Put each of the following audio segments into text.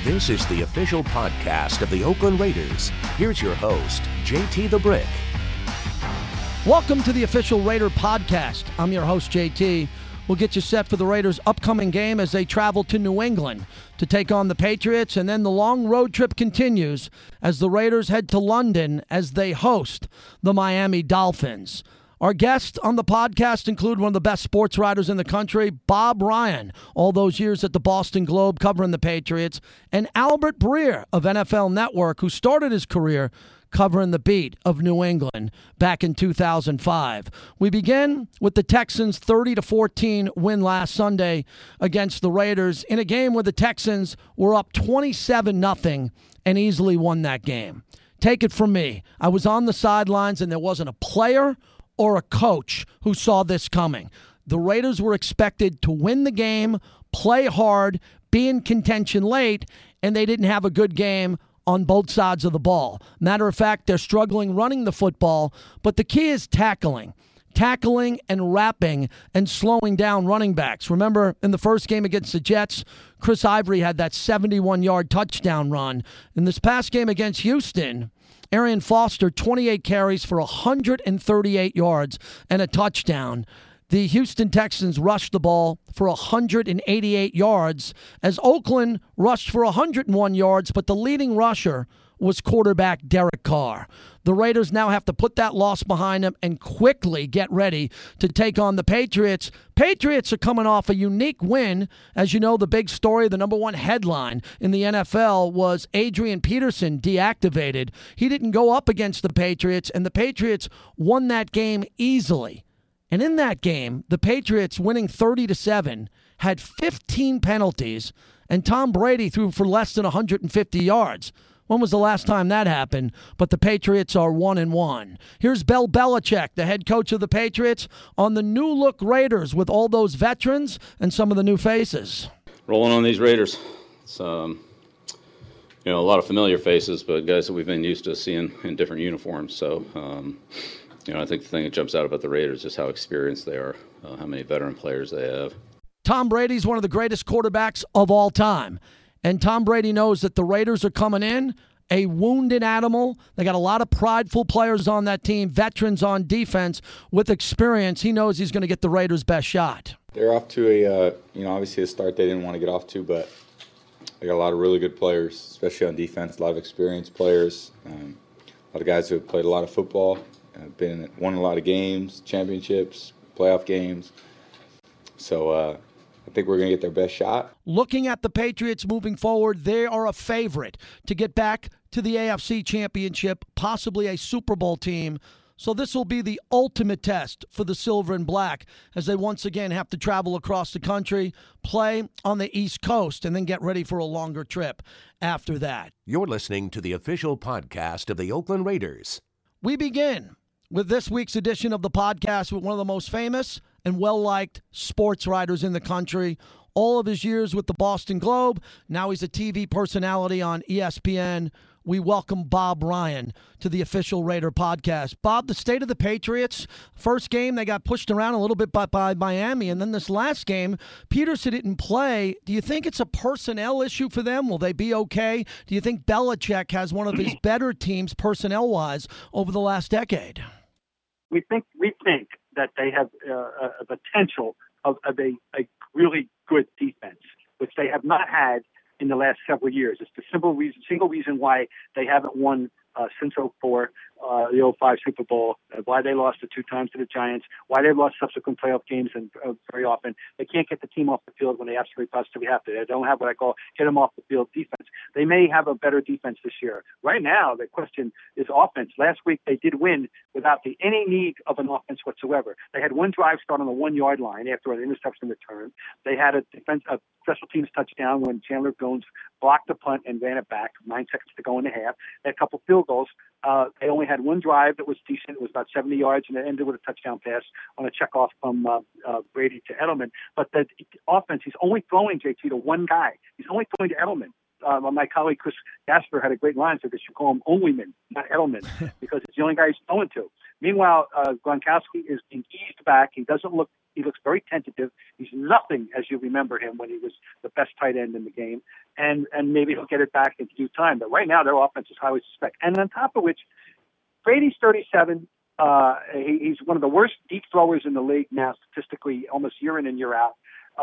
This is the official podcast of the Oakland Raiders. Here's your host, JT the Brick. Welcome to the official Raider podcast. I'm your host, JT. We'll get you set for the Raiders' upcoming game as they travel to New England to take on the Patriots, and then the long road trip continues as the Raiders head to London as they host the Miami Dolphins. Our guests on the podcast include one of the best sports writers in the country, Bob Ryan, all those years at the Boston Globe covering the Patriots, and Albert Breer of NFL Network, who started his career covering the beat of New England back in 2005. We begin with the Texans' 30-14 win last Sunday against the Raiders in a game where the Texans were up 27-0 and easily won that game. Take it from me. I was on the sidelines and there wasn't a player or a coach who saw this coming. The Raiders were expected to win the game, play hard, be in contention late, and they didn't have a good game on both sides of the ball. Matter of fact, they're struggling running the football, but the key is tackling and wrapping and slowing down running backs. Remember, in the first game against the Jets, Chris Ivory had that 71-yard touchdown run. In this past game against Houston, Arian Foster, 28 carries for 138 yards and a touchdown. The Houston Texans rushed the ball for 188 yards as Oakland rushed for 101 yards, but the leading rusher was quarterback Derek Carr. The Raiders now have to put that loss behind them and quickly get ready to take on the Patriots. Patriots are coming off a unique win. As you know, the big story, the number one headline in the NFL was Adrian Peterson deactivated. He didn't go up against the Patriots, and the Patriots won that game easily. And in that game, the Patriots winning 30-7 had 15 penalties, and Tom Brady threw for less than 150 yards. When was the last time that happened? But the Patriots are 1-1. Here's Bill Belichick, the head coach of the Patriots, on the new-look Raiders with all those veterans and some of the new faces. Rolling on these Raiders. It's a lot of familiar faces, but guys that we've been used to seeing in different uniforms. So, I think the thing that jumps out about the Raiders is how experienced they are, how many veteran players they have. Tom Brady's one of the greatest quarterbacks of all time. And Tom Brady knows that the Raiders are coming in, a wounded animal. They got a lot of prideful players on that team, veterans on defense with experience. He knows he's going to get the Raiders' best shot. They're off to obviously a start they didn't want to get off to, but they got a lot of really good players, especially on defense, a lot of experienced players, a lot of guys who have played a lot of football, won a lot of games, championships, playoff games. So, I think we're going to get their best shot. Looking at the Patriots moving forward, they are a favorite to get back to the AFC Championship, possibly a Super Bowl team. So this will be the ultimate test for the Silver and Black as they once again have to travel across the country, play on the East Coast, and then get ready for a longer trip after that. You're listening to the official podcast of the Oakland Raiders. We begin with this week's edition of the podcast with one of the most famous and well-liked sports writers in the country. All of his years with the Boston Globe. Now he's a TV personality on ESPN. We welcome Bob Ryan to the official Raider podcast. Bob, the state of the Patriots. First game, they got pushed around a little bit by Miami. And then this last game, Peterson didn't play. Do you think it's a personnel issue for them? Will they be okay? Do you think Belichick has one of his better teams personnel-wise over the last decade? We think that they have a potential of a really good defense, which they have not had in the last several years. It's the single reason why they haven't won since 2004, the 2005 Super Bowl, why they lost the 2 times to the Giants, why they lost subsequent playoff games, and very often they can't get the team off the field when they absolutely positively have to. They don't have what I call get them off the field defense. They may have a better defense this year. Right now, the question is offense. Last week they did win without any need of an offense whatsoever. They had one drive start on the 1-yard line after an interception return. They had a special teams touchdown when Chandler Jones blocked the punt and ran it back, 9 seconds to go in the half. They had a couple field goals. They only had one drive that was decent. It was about 70 yards, and it ended with a touchdown pass on a checkoff from Brady to Edelman. But the offense, he's only throwing, JT, to one guy. He's only throwing to Edelman. My colleague Chris Gasper had a great line, so they should call him Onlyman, not Edelman, because it's the only guy he's throwing to. Meanwhile, Gronkowski is being eased back. He looks very tentative. He's nothing as you remember him when he was the best tight end in the game. And maybe he'll get it back in due time. But right now, their offense is highly suspect. And on top of which, Brady's 37. He's one of the worst deep throwers in the league now, statistically, almost year in and year out.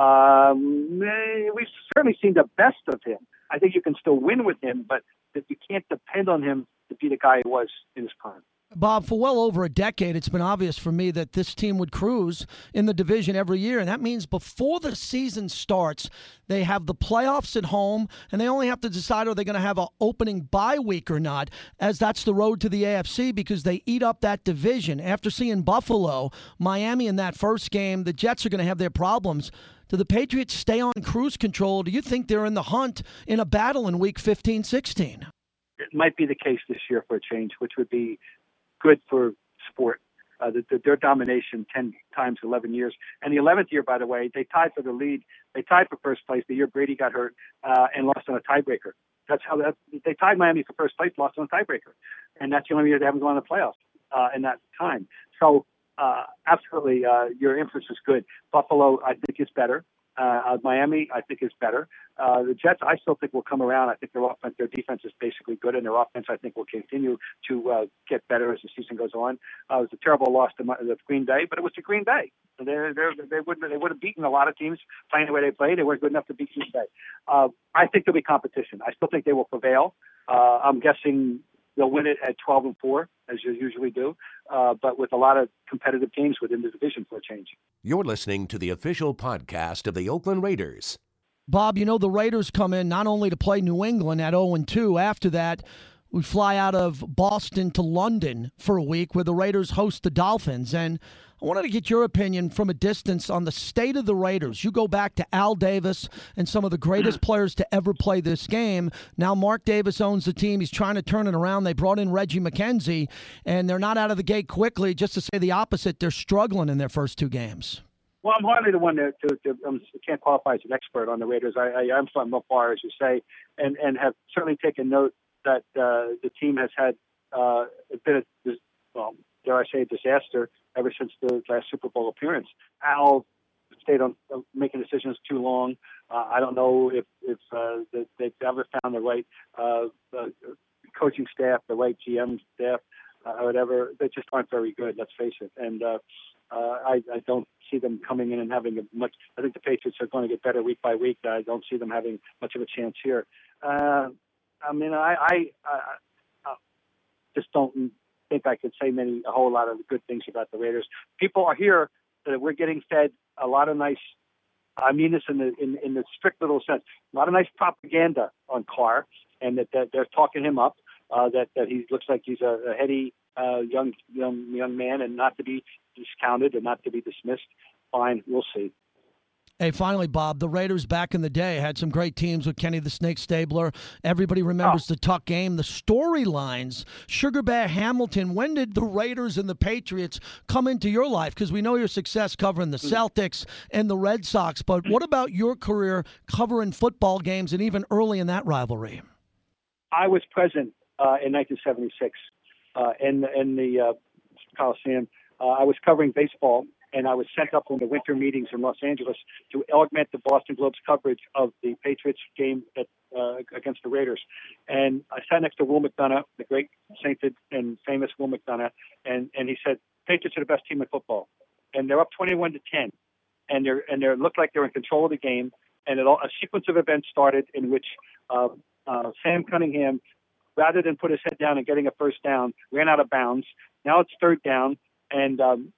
We've certainly seen the best of him. I think you can still win with him, but that you can't depend on him to be the guy he was in his prime. Bob, for well over a decade, it's been obvious for me that this team would cruise in the division every year. And that means before the season starts, they have the playoffs at home, and they only have to decide are they going to have an opening bye week or not, as that's the road to the AFC because they eat up that division. After seeing Buffalo, Miami in that first game, the Jets are going to have their problems. Do the Patriots stay on cruise control? Do you think they're in the hunt in a battle in week 15, 16? It might be the case this year for a change, which would be good for sport. Their domination 10 times 11 years. And the 11th year, by the way, they tied for the lead. They tied for first place the year Brady got hurt and lost on a tiebreaker. That's how they tied Miami for first place, lost on a tiebreaker. And that's the only year they haven't gone to the playoffs in that time. So absolutely, your inference is good. Buffalo, I think, is better. Miami, I think, is better. The Jets, I still think will come around. I think their defense is basically good, and their offense, I think, will continue to get better as the season goes on. It was a terrible loss to Green Bay, but it was to Green Bay. They would have beaten a lot of teams playing the way they played. They weren't good enough to beat Green Bay. I think there'll be competition. I still think they will prevail. I'm guessing they'll win it at 12-4, as you usually do, but with a lot of competitive games within the division for a change. You're listening to the official podcast of the Oakland Raiders. Bob, you know the Raiders come in not only to play New England at 0-2. After that, we fly out of Boston to London for a week where the Raiders host the Dolphins. And I wanted to get your opinion from a distance on the state of the Raiders. You go back to Al Davis and some of the greatest players to ever play this game. Now Mark Davis owns the team. He's trying to turn it around. They brought in Reggie McKenzie, and they're not out of the gate quickly. Just to say the opposite, they're struggling in their first two games. Well, I'm hardly the one to can't qualify as an expert on the Raiders. I'm from afar, as you say, and have certainly taken note that the team has had a bit of, dare I say, disaster ever since the last Super Bowl appearance. Al stayed on making decisions too long. I don't know if they've ever found the right coaching staff, the right GM staff, or whatever. They just aren't very good, let's face it. And I don't see them coming in and having much. I think the Patriots are going to get better week by week. I don't see them having much of a chance here. I just don't think I could say a whole lot of good things about the Raiders. People are here that we're getting fed a lot of nice. I mean this in the strict little sense. A lot of nice propaganda on Carr, and that they're talking him up. That he looks like he's a heady young man, and not to be discounted and not to be dismissed. Fine, we'll see. Hey, finally, Bob, the Raiders back in the day had some great teams with Kenny the Snake Stabler. Everybody remembers the Tuck game. The storylines, Sugar Bear Hamilton, when did the Raiders and the Patriots come into your life? Because we know your success covering the Celtics and the Red Sox, but what about your career covering football games and even early in that rivalry? I was present in 1976 in the Coliseum. I was covering baseball, and I was sent up on the winter meetings in Los Angeles to augment the Boston Globe's coverage of the Patriots game against the Raiders. And I sat next to Will McDonough, the great sainted and famous Will McDonough, and he said, Patriots are the best team in football. And they're up 21-10, and they look like they're in control of the game. And a sequence of events started in which Sam Cunningham, rather than put his head down and getting a first down, ran out of bounds. Now it's third down, and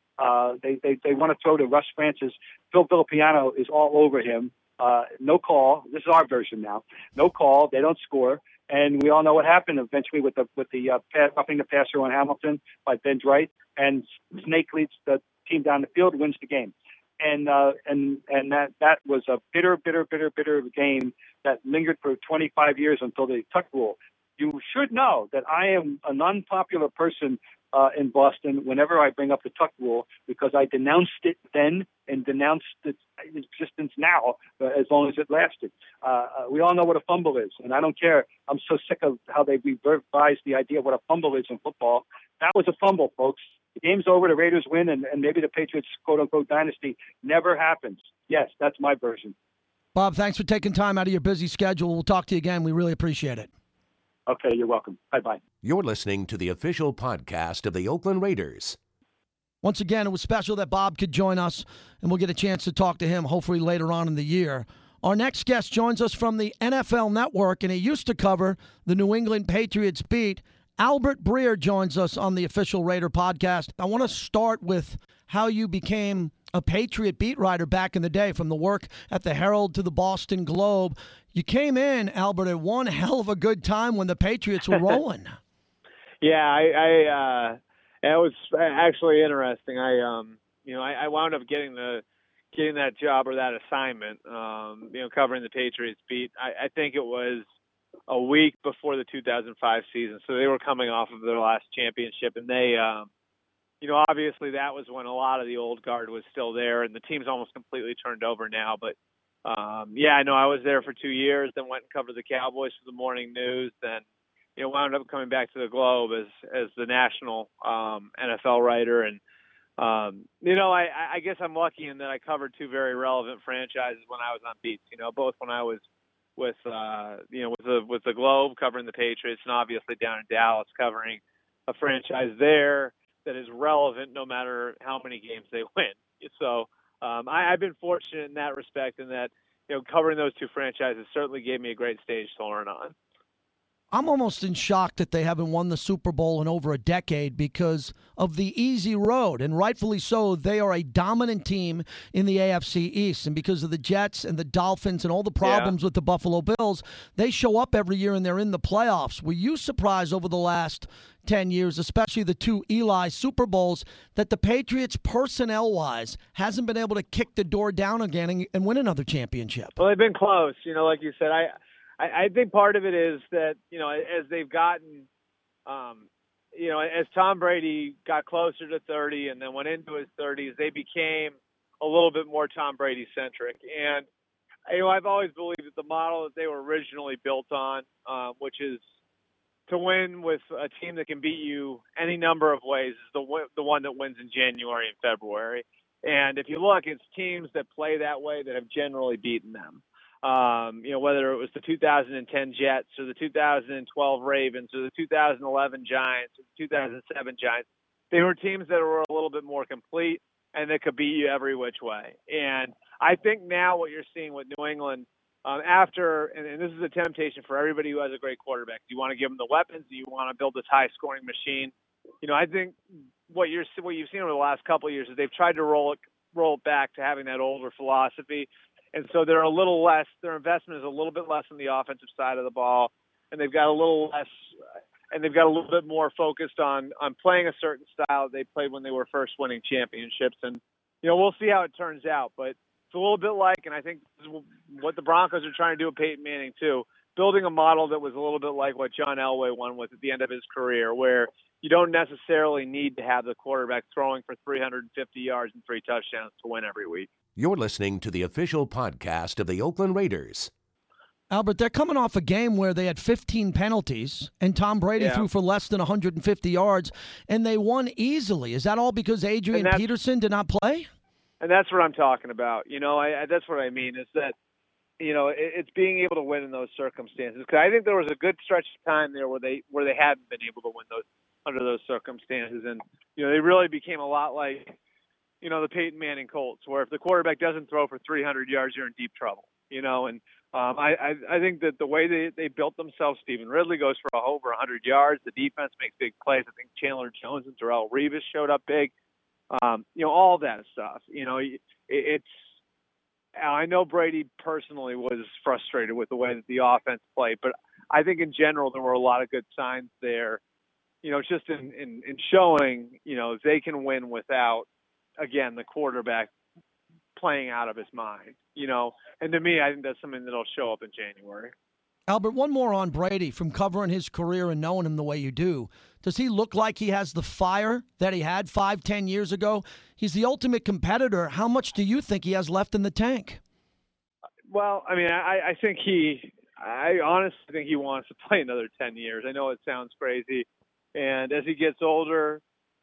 they want to throw to Russ Francis. Phil Villapiano is all over him. No call. This is our version now. No call. They don't score, and we all know what happened eventually with the roughing the passer on Hamilton by Ben Wright, and Snake leads the team down the field, wins the game. And that was a bitter game that lingered for 25 years until the Tuck rule. You should know that I am an unpopular person in Boston whenever I bring up the Tuck rule, because I denounced it then and denounced its existence now as long as it lasted. We all know what a fumble is, and I don't care. I'm so sick of how they revised the idea of what a fumble is in football. That was a fumble, folks. The game's over, the Raiders win, and maybe the Patriots, quote-unquote, dynasty never happens. Yes, that's my version. Bob, thanks for taking time out of your busy schedule. We'll talk to you again. We really appreciate it. Okay, you're welcome. Bye-bye. You're listening to the official podcast of the Oakland Raiders. Once again, it was special that Bob could join us, and we'll get a chance to talk to him hopefully later on in the year. Our next guest joins us from the NFL Network, and he used to cover the New England Patriots beat. Albert Breer joins us on the Official Raider podcast. I want to start with how you became a Patriot beat writer back in the day, from the work at the Herald to the Boston Globe. You came in, Albert, at one hell of a good time when the Patriots were rolling. Yeah, it was actually interesting. I wound up getting that job or that assignment, covering the Patriots beat. I think it was a week before the 2005 season. So they were coming off of their last championship, and they, obviously that was when a lot of the old guard was still there, and the team's almost completely turned over now. But I was there for 2 years, then went and covered the Cowboys for the morning news, then wound up coming back to the Globe as the national NFL writer. And I guess I'm lucky in that I covered two very relevant franchises when I was on beats. Both when I was with the Globe covering the Patriots, and obviously down in Dallas covering a franchise there that is relevant no matter how many games they win. So I've been fortunate in that respect, in that covering those two franchises certainly gave me a great stage to learn on. I'm almost in shock that they haven't won the Super Bowl in over a decade because of the easy road, and rightfully so. They are a dominant team in the AFC East, and because of the Jets and the Dolphins and all the problems with the Buffalo Bills, they show up every year and they're in the playoffs. Were you surprised over the last 10 years, especially the two Eli Super Bowls, that the Patriots, personnel-wise, hasn't been able to kick the door down again and win another championship? Well, they've been close. Like you said, I think part of it is that, as they've gotten, as Tom Brady got closer to 30 and then went into his 30s, they became a little bit more Tom Brady-centric. And, I've always believed that the model that they were originally built on, which is to win with a team that can beat you any number of ways, is the one that wins in January and February. And if you look, it's teams that play that way that have generally beaten them. Whether it was the 2010 Jets or the 2012 Ravens or the 2011 Giants or the 2007 Giants, they were teams that were a little bit more complete and that could beat you every which way. And I think now what you're seeing with New England, and this is a temptation for everybody who has a great quarterback. Do you want to give them the weapons? Do you want to build this high-scoring machine? I think what you've seen over the last couple of years is they've tried to roll it back to having that older philosophy. And so they're a little less, their investment is a little bit less on the offensive side of the ball, and they've got a little less, and they've got a little bit more focused on playing a certain style they played when they were first winning championships. And, we'll see how it turns out, but it's a little bit like, and I think this is what the Broncos are trying to do with Peyton Manning too, building a model that was a little bit like what John Elway won with at the end of his career, where you don't necessarily need to have the quarterback throwing for 350 yards and 3 touchdowns to win every week. You're listening to the official podcast of the Oakland Raiders. Albert, they're coming off a game where they had 15 penalties, and Tom Brady threw for less than 150 yards, and they won easily. Is that all because Adrian Peterson did not play? And that's what I'm talking about. That's what I mean, is that, it's being able to win in those circumstances. Because I think there was a good stretch of time there where they hadn't been able to win those under those circumstances. And, they really became a lot like, the Peyton Manning Colts, where if the quarterback doesn't throw for 300 yards, you're in deep trouble, and I think that the way they built themselves, Stephen Ridley goes for over 100 yards. The defense makes big plays. I think Chandler Jones and Darrelle Revis showed up big. All that stuff. I know Brady personally was frustrated with the way that the offense played, but I think in general there were a lot of good signs there. Just in showing, they can win without, again, the quarterback playing out of his mind, and to me, I think that's something that'll show up in January. Albert, one more on Brady. From covering his career and knowing him the way you do, does he look like he has the fire that he had 5-10 years ago? He's the ultimate competitor. How much do you think he has left in the tank? Well, I mean, I honestly think he wants to play another 10 years. I know it sounds crazy. And as he gets older,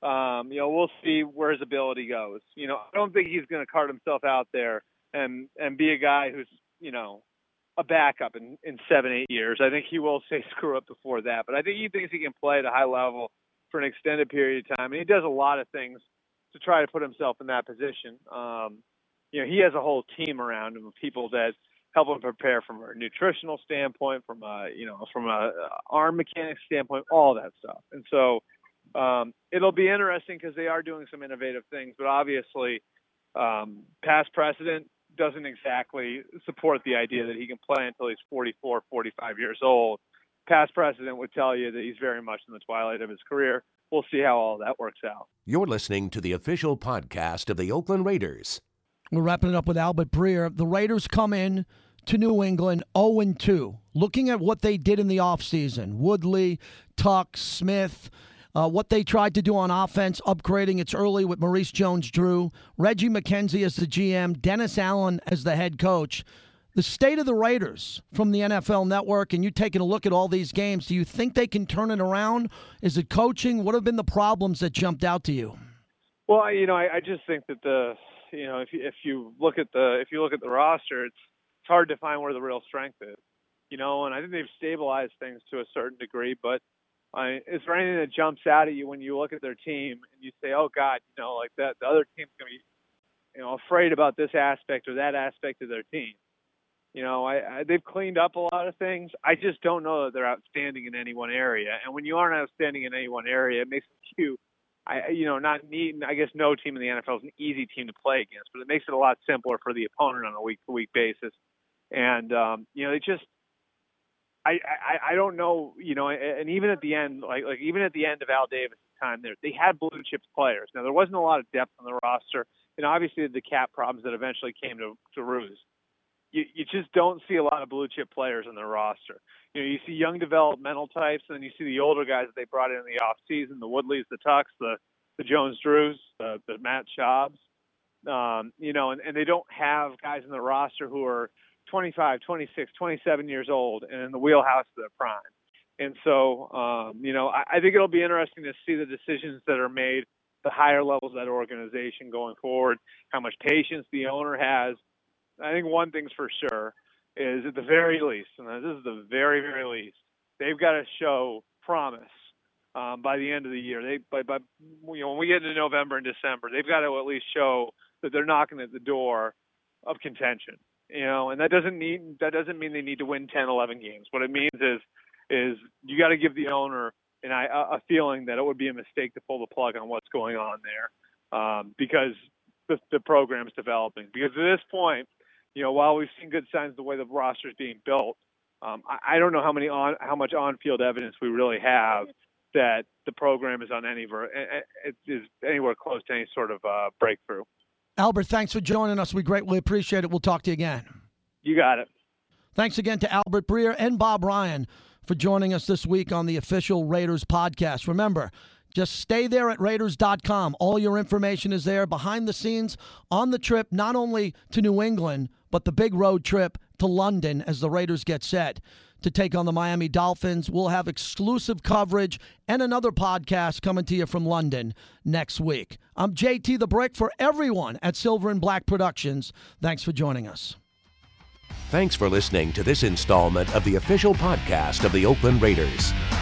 We'll see where his ability goes. I don't think he's going to cart himself out there and be a guy who's, a backup in 7-8 years. I think he will say screw up before that. But I think he thinks he can play at a high level for an extended period of time. And he does a lot of things to try to put himself in that position. He has a whole team around him of people that help him prepare from a nutritional standpoint, from a arm mechanics standpoint, all that stuff. And so it'll be interesting because they are doing some innovative things, but obviously past precedent doesn't exactly support the idea that he can play until he's 44, 45 years old. Past precedent would tell you that he's very much in the twilight of his career. We'll see how all that works out. You're listening to the official podcast of the Oakland Raiders. We're wrapping it up with Albert Breer. The Raiders come in to New England 0-2. Looking at what they did in the offseason, Woodley, Tuck, Smith, what they tried to do on offense, upgrading it's early with Maurice Jones-Drew, Reggie McKenzie as the GM, Dennis Allen as the head coach. The state of the Raiders from the NFL Network, and you taking a look at all these games, do you think they can turn it around? Is it coaching? What have been the problems that jumped out to you? Well, I just think that if you look at the roster, it's hard to find where the real strength is. And I think they've stabilized things to a certain degree, but is there anything that jumps out at you when you look at their team and you say, oh God, like that, the other team's going to be, afraid about this aspect or that aspect of their team. They've cleaned up a lot of things. I just don't know that they're outstanding in any one area. And when you aren't outstanding in any one area, it makes you, not neat. I guess no team in the NFL is an easy team to play against, but it makes it a lot simpler for the opponent on a week-to-week basis. And, they just, I don't know, and even at the end, even at the end of Al Davis' time there, they had blue chip players. Now, there wasn't a lot of depth on the roster, and obviously the cap problems that eventually came to roost. You just don't see a lot of blue chip players on their roster. You see young developmental types, and then you see the older guys that they brought in the offseason, the Woodleys, the Tucks, the Jones-Drews, the Matt Schaubs, and they don't have guys in the roster who are 25, 26, 27 years old and in the wheelhouse of their prime. And so, I think it'll be interesting to see the decisions that are made, the higher levels of that organization going forward, how much patience the owner has. I think one thing's for sure is at the very least, and this is the very, very least, they've got to show promise by the end of the year. When we get into November and December, they've got to at least show that they're knocking at the door of contention. And that doesn't mean they need to win 10, 11 games. What it means is you got to give the owner a feeling that it would be a mistake to pull the plug on what's going on there because the program's developing. Because at this point, while we've seen good signs of the way the roster is being built, I don't know how much on-field evidence we really have that the program is is anywhere close to any sort of breakthrough. Albert, thanks for joining us. We greatly appreciate it. We'll talk to you again. You got it. Thanks again to Albert Breer and Bob Ryan for joining us this week on the official Raiders podcast. Remember, just stay there at Raiders.com. All your information is there behind the scenes on the trip, not only to New England, but the big road trip to London as the Raiders get set to take on the Miami Dolphins. We'll have exclusive coverage and another podcast coming to you from London next week. I'm JT the Brick for everyone at Silver and Black Productions. Thanks for joining us. Thanks for listening to this installment of the official podcast of the Oakland Raiders.